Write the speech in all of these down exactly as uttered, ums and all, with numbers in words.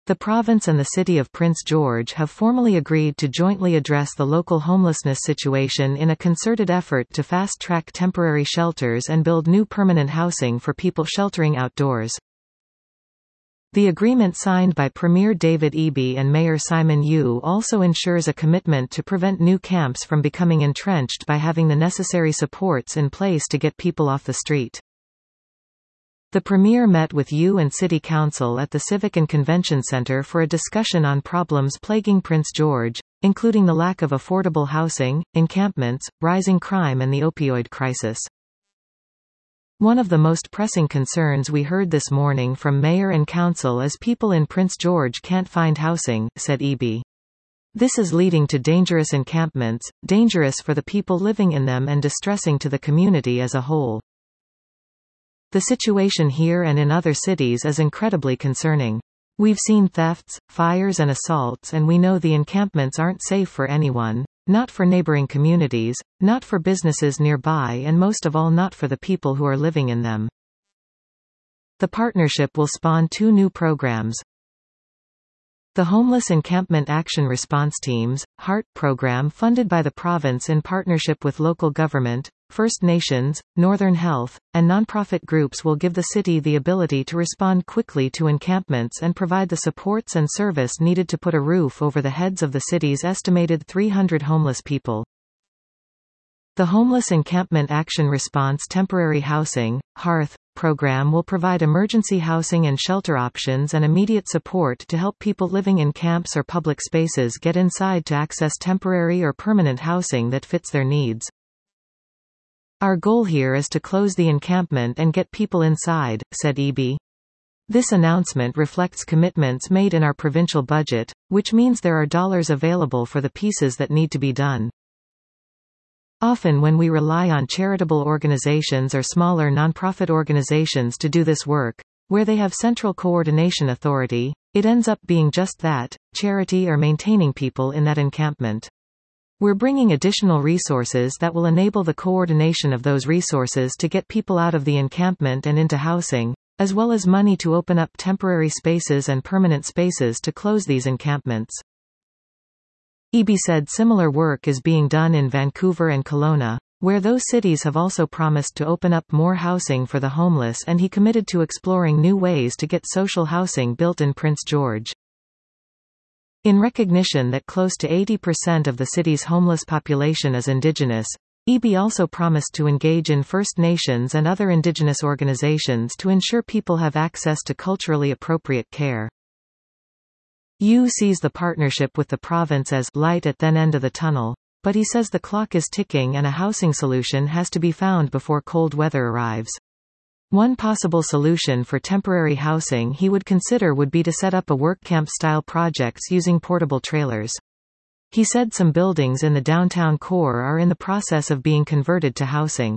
The province and the city of Prince George have formally agreed to jointly address the local homelessness situation in a concerted effort to fast-track temporary shelters and build new permanent housing for people sheltering outdoors. The agreement signed by Premier David Eby and Mayor Simon Yeo also ensures a commitment to prevent new camps from becoming entrenched by having the necessary supports in place to get people off the street. The Premier met with Yeo and City Council at the Civic and Convention Centre for a discussion on problems plaguing Prince George, including the lack of affordable housing, encampments, rising crime and the opioid crisis. One of the most pressing concerns we heard this morning from Mayor and Council is people in Prince George can't find housing, said Eby. This is leading to dangerous encampments, dangerous for the people living in them and distressing to the community as a whole. The situation here and in other cities is incredibly concerning. We've seen thefts, fires and assaults, and we know the encampments aren't safe for anyone. Not for neighboring communities, not for businesses nearby, and most of all not for the people who are living in them. The partnership will spawn two new programs. The Homeless Encampment Action Response Teams, HEART program funded by the province in partnership with local government, First Nations, Northern Health, and nonprofit groups will give the city the ability to respond quickly to encampments and provide the supports and service needed to put a roof over the heads of the city's estimated three hundred homeless people. The Homeless Encampment Action Response Temporary Housing, HEART, program will provide emergency housing and shelter options and immediate support to help people living in camps or public spaces get inside to access temporary or permanent housing that fits their needs. Our goal here is to close the encampment and get people inside, said Eby. This announcement reflects commitments made in our provincial budget, which means there are dollars available for the pieces that need to be done. Often when we rely on charitable organizations or smaller nonprofit organizations to do this work, where they have central coordination authority, it ends up being just that, charity or maintaining people in that encampment. We're bringing additional resources that will enable the coordination of those resources to get people out of the encampment and into housing, as well as money to open up temporary spaces and permanent spaces to close these encampments. Eby said similar work is being done in Vancouver and Kelowna, where those cities have also promised to open up more housing for the homeless, and he committed to exploring new ways to get social housing built in Prince George. In recognition that close to eighty percent of the city's homeless population is Indigenous, Eby also promised to engage in First Nations and other Indigenous organizations to ensure people have access to culturally appropriate care. Yeo sees the partnership with the province as light at that end of the tunnel, but he says the clock is ticking and a housing solution has to be found before cold weather arrives. One possible solution for temporary housing he would consider would be to set up a work camp-style projects using portable trailers. He said some buildings in the downtown core are in the process of being converted to housing.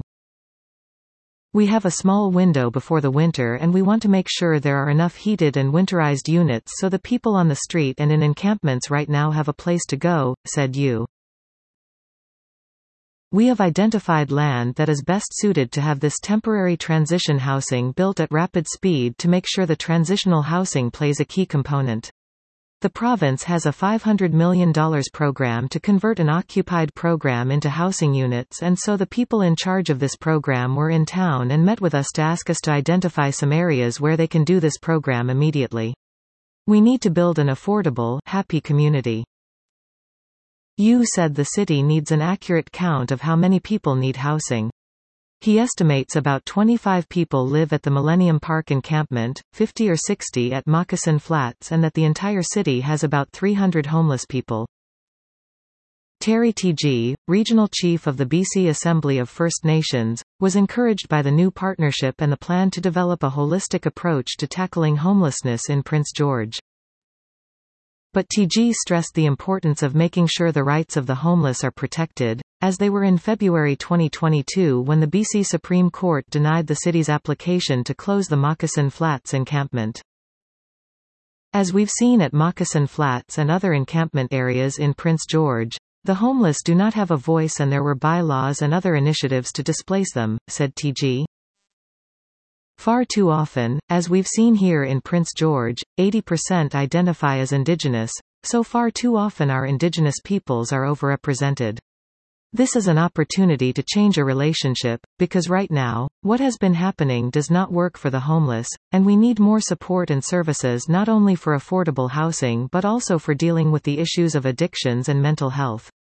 We have a small window before the winter and we want to make sure there are enough heated and winterized units so the people on the street and in encampments right now have a place to go, said Yeo. We have identified land that is best suited to have this temporary transition housing built at rapid speed to make sure the transitional housing plays a key component. The province has a five hundred million dollars program to convert an occupied program into housing units, and so the people in charge of this program were in town and met with us to ask us to identify some areas where they can do this program immediately. We need to build an affordable, happy community. Yeo said the city needs an accurate count of how many people need housing. He estimates about twenty-five people live at the Millennium Park encampment, fifty or sixty at Moccasin Flats, and that the entire city has about three hundred homeless people. Terry Teegee, regional chief of the B C Assembly of First Nations, was encouraged by the new partnership and the plan to develop a holistic approach to tackling homelessness in Prince George. But Teegee stressed the importance of making sure the rights of the homeless are protected, as they were in February twenty twenty-two when the B C Supreme Court denied the city's application to close the Moccasin Flats encampment. As we've seen at Moccasin Flats and other encampment areas in Prince George, the homeless do not have a voice and there were bylaws and other initiatives to displace them, said Teegee. Far too often, as we've seen here in Prince George, eighty percent identify as indigenous, so far too often our indigenous peoples are overrepresented. This is an opportunity to change a relationship, because right now, what has been happening does not work for the homeless, and we need more support and services not only for affordable housing but also for dealing with the issues of addictions and mental health.